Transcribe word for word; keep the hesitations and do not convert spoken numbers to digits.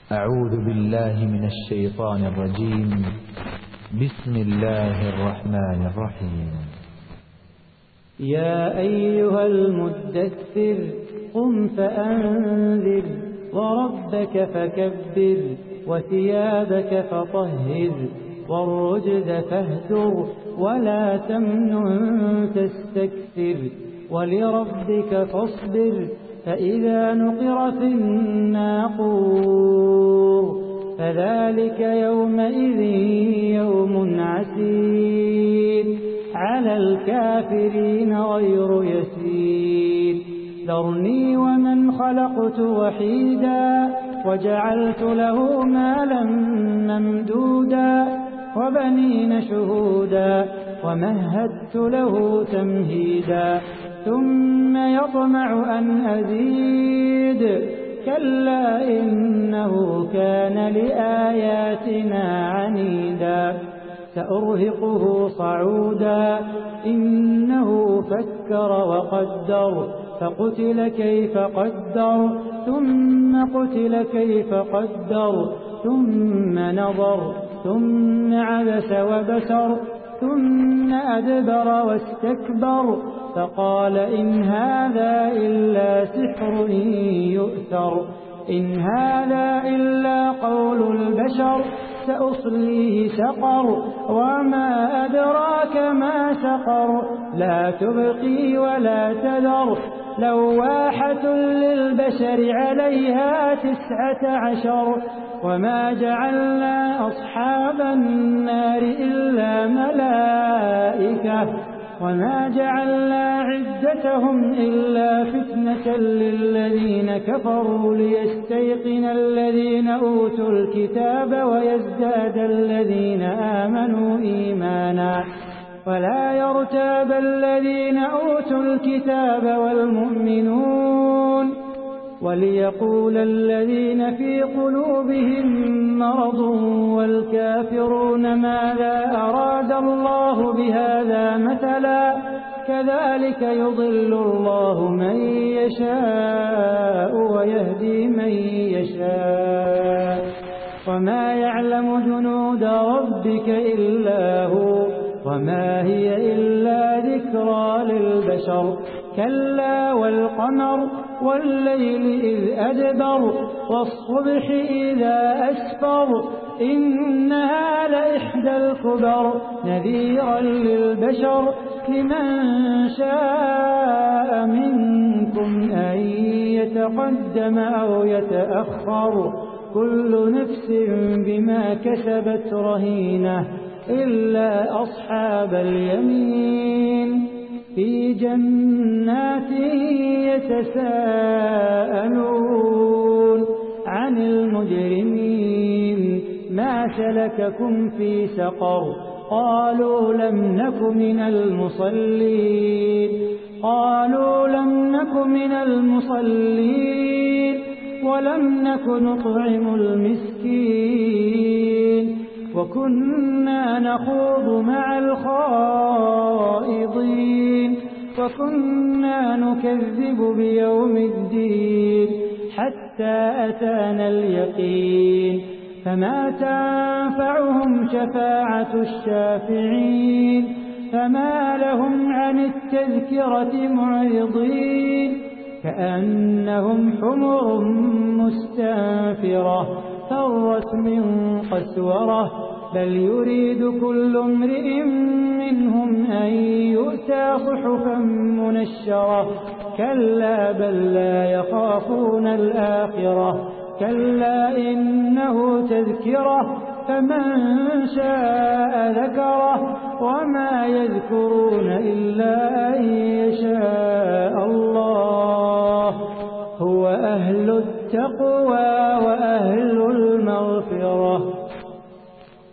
أعوذ بالله من الشيطان الرجيم. بسم الله الرحمن الرحيم. يا أيها المدثر قم فأنذر وربك فكبر وثيابك فطهر والرجز فاهجر ولا تمنن تستكثر ولربك فاصبر فإذا نقر في الناقور فذلك يومئذ يوم عسير على الكافرين غير يسير ذرني ومن خلقت وحيدا وجعلت له مالا ممدودا وبنين شهودا ومهدت له تمهيدا ثم يطمع أن أزيد كلا إنه كان لآياتنا عنيدا سأرهقه صعودا إنه فكر وقدر فقتل كيف قدر ثم قتل كيف قدر ثم نظر ثم عبس وبسر ثم أدبر واستكبر فقال إن هذا إلا سحر يؤثر إن هذا إلا قول البشر سأصليه سقر وما أدراك ما سقر لا تبقي ولا تذر لواحة للبشر عليها تسعة عشر وما جعلنا أصحاب النار إلا ملائكة وما جعلنا عدتهم إلا فتنة للذين كفروا ليستيقن الذين أوتوا الكتاب ويزداد الذين آمنوا إيمانا ولا يرتاب الذين أوتوا الكتاب والمؤمنون وليقول الذين في قلوبهم مرض والكافرون ماذا أراد الله بهذا مثلا كذلك يضل الله من يشاء ويهدي من يشاء وما يعلم جنود ربك إلا هو وما هي إلا ذكرى للبشر كلا والقمر والليل إذ أدبر والصبح إذا أسفر إنها لإحدى الكبر نذيرا للبشر لمن شاء منكم أن يتقدم أو يتأخر كل نفس بما كسبت رهينة إلا أصحاب اليمين في جنات يتساءلون عن المجرمين ما سلككم في سقر قالوا لم نك من المصلين قالوا لم نك من المصلين ولم نك نطعم المسكين وكنا نخوض مع الخائضين وكنا نكذب بيوم الدين حتى أتانا اليقين فما تنفعهم شفاعة الشافعين فما لهم عن التذكرة معرضين كأنهم حمر مستنفرة فرت من قسورة بل يريد كل امرئ منهم أن يؤتى صحفا منشرة كلا بل لا يخافون الآخرة كلا إنه تذكرة فمن شاء ذكره وما يذكرون إلا أن يشاء الله هو أهل التقوى